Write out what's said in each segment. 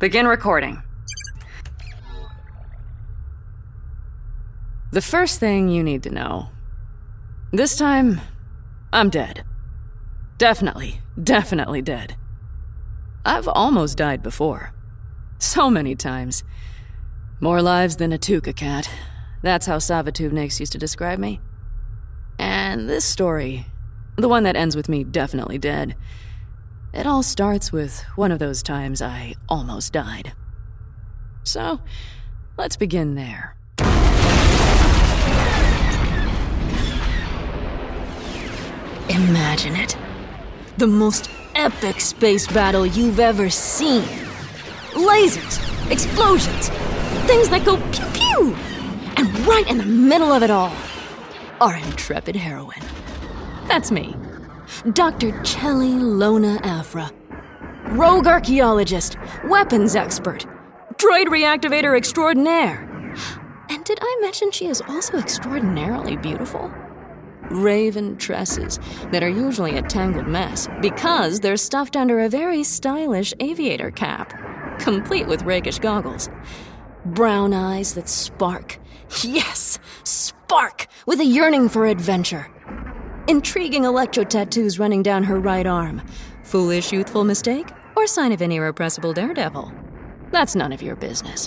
Begin recording. The first thing you need to know. This time, I'm dead. Definitely dead. I've almost died before. So many times. More lives than a Tuca cat. That's how Savatubniks used to describe me. And this story, the one that ends with me definitely dead, it all starts with one of those times I almost died. So, let's begin there. Imagine it. The most epic space battle you've ever seen. Lasers, explosions, things that go pew-pew. And right in the middle of it all, our intrepid heroine. That's me. Dr. Chelly Lona Afra. Rogue archaeologist, weapons expert, droid reactivator extraordinaire. And did I mention she is also extraordinarily beautiful? Raven tresses that are usually a tangled mess because they're stuffed under a very stylish aviator cap, complete with rakish goggles. Brown eyes that spark. Yes, spark with a yearning for adventure. Intriguing electro tattoos running down her right arm. Foolish youthful mistake or sign of an irrepressible daredevil? That's none of your business.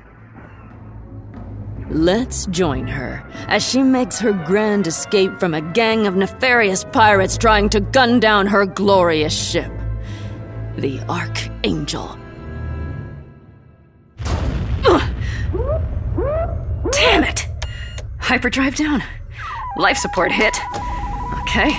Let's join her as she makes her grand escape from a gang of nefarious pirates trying to gun down her glorious ship, the Archangel. Ugh. Damn it! Hyperdrive down. Life support hit. Okay.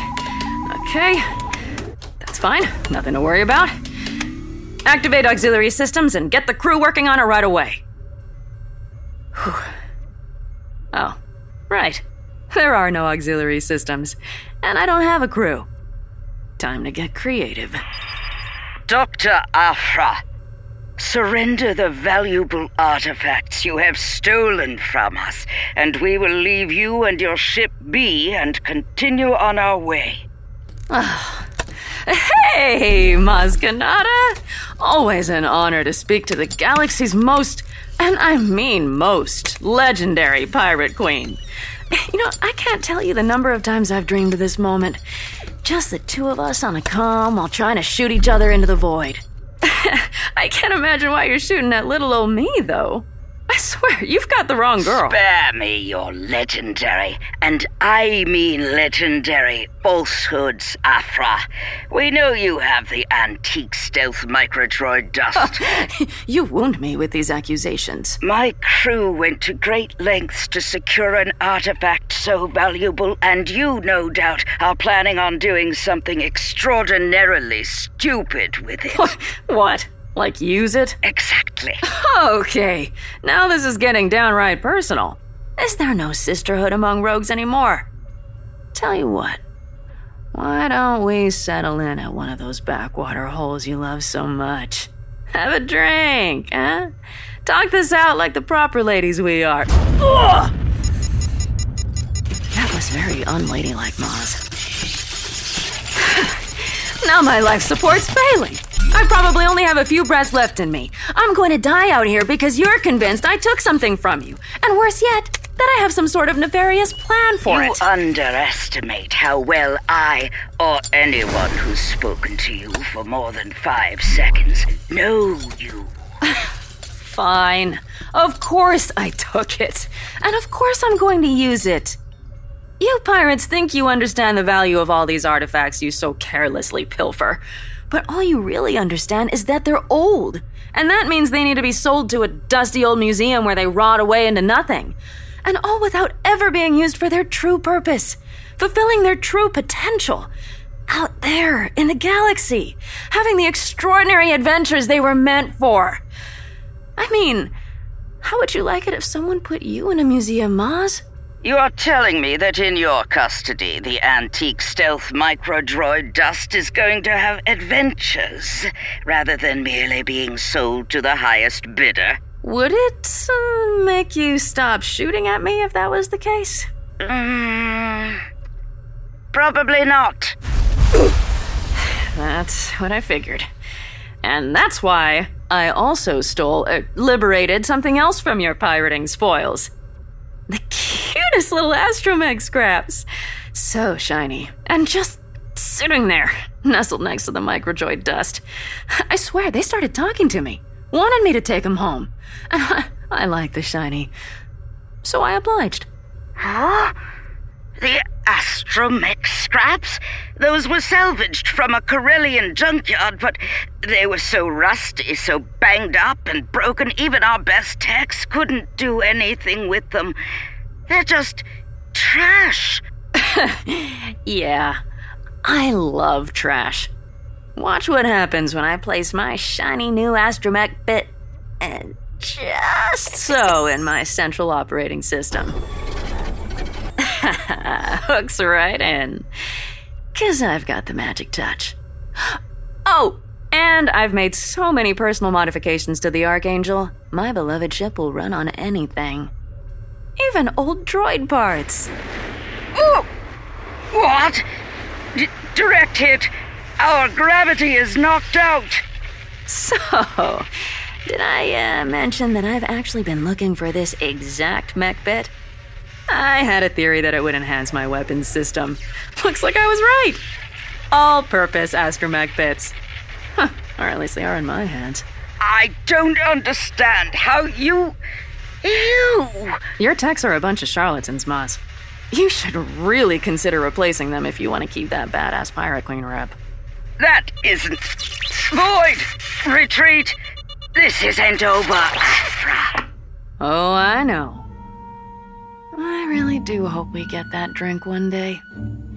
That's fine. Nothing to worry about. Activate auxiliary systems and get the crew working on it right away. Whew. Oh, right. There are no auxiliary systems, and I don't have a crew. Time to get creative. Dr. Afra, surrender the valuable artifacts you have stolen from us, and we will leave you and your ship be and continue on our way. Hey, Maz Kanata! Always an honor to speak to the galaxy's most, and I mean most, legendary pirate queen. You know, I can't tell you the number of times I've dreamed of this moment. Just the two of us on a comm while trying to shoot each other into the void. I can't imagine why you're shooting at little old me, though. I swear, you've got the wrong girl. Spare me your legendary, and I mean legendary, falsehoods, Afra. We know you have the antique stealth microdroid dust. You wound me with these accusations. My crew went to great lengths to secure an artifact so valuable, and you, no doubt, are planning on doing something extraordinarily stupid with it. What? Like use it? Exactly. Okay, now this is getting downright personal. Is there no sisterhood among rogues anymore? Tell you what, why don't we settle in at one of those backwater holes you love so much? Have a drink, huh? Talk this out like the proper ladies we are. Ugh! That was very unladylike, Maz. Now my life support's failing. I probably only have a few breaths left in me. I'm going to die out here because you're convinced I took something from you. And worse yet, that I have some sort of nefarious plan for it. You underestimate how well I, or anyone who's spoken to you for more than 5 seconds, know you. Fine. Of course I took it. And of course I'm going to use it. You pirates think you understand the value of all these artifacts you so carelessly pilfer. But all you really understand is that they're old. And that means they need to be sold to a dusty old museum where they rot away into nothing. And all without ever being used for their true purpose. Fulfilling their true potential. Out there in the galaxy. Having the extraordinary adventures they were meant for. I mean, how would you like it if someone put you in a museum, Maz? You are telling me that in your custody, the antique stealth microdroid dust is going to have adventures, rather than merely being sold to the highest bidder? Would it make you stop shooting at me if that was the case? Probably not. That's what I figured. And that's why I also liberated something else from your pirating spoils. The cutest little astromech scraps. So shiny. And just sitting there, nestled next to the microdroid dust. I swear, they started talking to me. Wanted me to take them home. And I like the shiny. So I obliged. Huh? The astromech scraps? Those were salvaged from a Corellian junkyard, but they were so rusty, so banged up and broken, even our best techs couldn't do anything with them. They're just trash. Yeah, I love trash. Watch what happens when I place my shiny new astromech bit and just so in my central operating system. Hooks right in. 'Cause I've got the magic touch. Oh, and I've made so many personal modifications to the Archangel, my beloved ship will run on anything. Even old droid parts. Oh! What? Direct hit. Our gravity is knocked out. So, did I mention that I've actually been looking for this exact mech bit? I had a theory that it would enhance my weapons system. Looks like I was right. All-purpose astromech bits. Huh, or at least they are in my hands. I don't understand how you... Your techs are a bunch of charlatans, Maz. You should really consider replacing them if you want to keep that badass pirate queen rep. That isn't... Void! Retreat! This isn't over, Aphra. Oh, I know. I really do hope we get that drink one day.